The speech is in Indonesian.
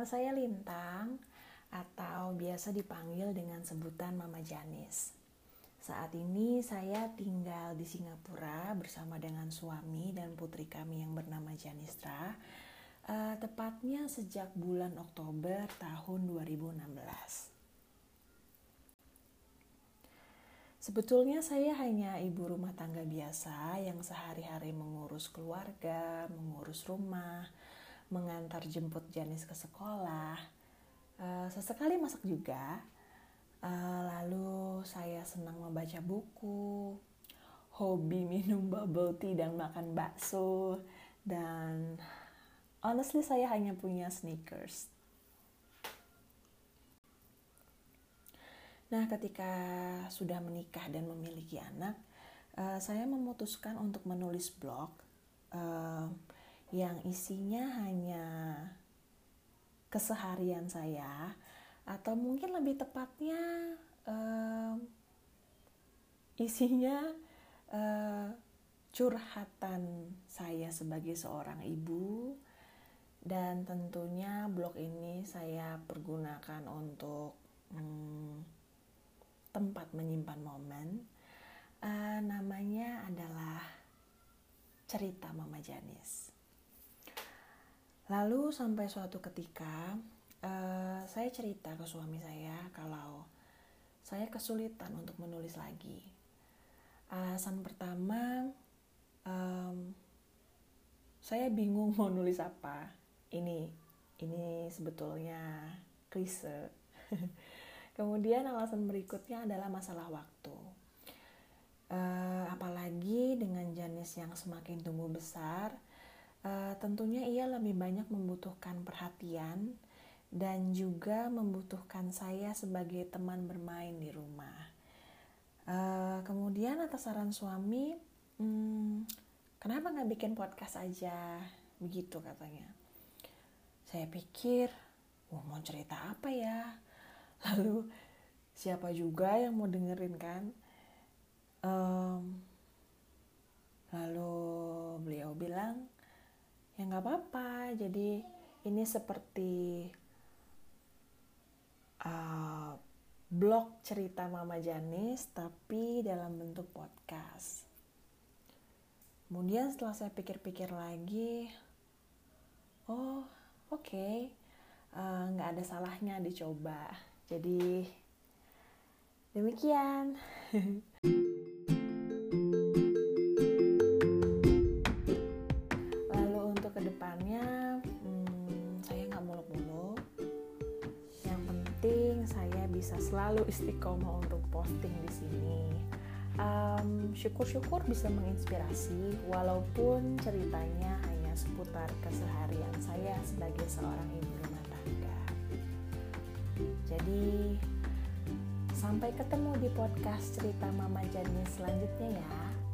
Nama saya Lintang atau biasa dipanggil dengan sebutan Mama Janis. Saat ini saya tinggal di Singapura bersama dengan suami dan putri kami yang bernama Janistra. Tepatnya sejak bulan Oktober tahun 2016. Sebetulnya saya hanya ibu rumah tangga biasa yang sehari-hari mengurus keluarga, mengurus rumah, mengantar jemput Janis ke sekolah, sesekali masak juga, lalu saya senang membaca buku, hobi minum bubble tea dan makan bakso, dan honestly saya hanya punya sneakers. Nah, ketika sudah menikah dan memiliki anak, saya memutuskan untuk menulis blog yang isinya hanya keseharian saya, atau mungkin lebih tepatnya isinya curhatan saya sebagai seorang ibu. Dan tentunya blog ini saya pergunakan untuk tempat menyimpan momen. Namanya adalah Cerita Mama Janis. Lalu sampai suatu ketika saya cerita ke suami saya kalau saya kesulitan untuk menulis lagi. Alasan pertama, saya bingung mau nulis apa. Ini sebetulnya klise. Kemudian alasan berikutnya adalah masalah waktu. Apalagi dengan Janis yang semakin tumbuh besar, tentunya ia lebih banyak membutuhkan perhatian dan juga membutuhkan saya sebagai teman bermain di rumah. Kemudian atas saran suami, kenapa gak bikin podcast aja? Begitu katanya. Saya pikir, mau cerita apa ya? Lalu siapa juga yang mau dengerin kan? Lalu beliau bilang, ya gak apa-apa. Jadi ini seperti blog cerita Mama Janis tapi dalam bentuk podcast. Kemudian setelah saya pikir-pikir lagi, oke, gak ada salahnya dicoba. Jadi demikian. Lalu untuk kedepannya, saya gak muluk-muluk. Yang penting saya bisa selalu istiqomah untuk posting di sini. Syukur-syukur bisa menginspirasi, walaupun ceritanya hanya seputar keseharian saya sebagai seorang ibu rumah tangga. Jadi sampai ketemu di podcast Cerita Mama Janis selanjutnya ya.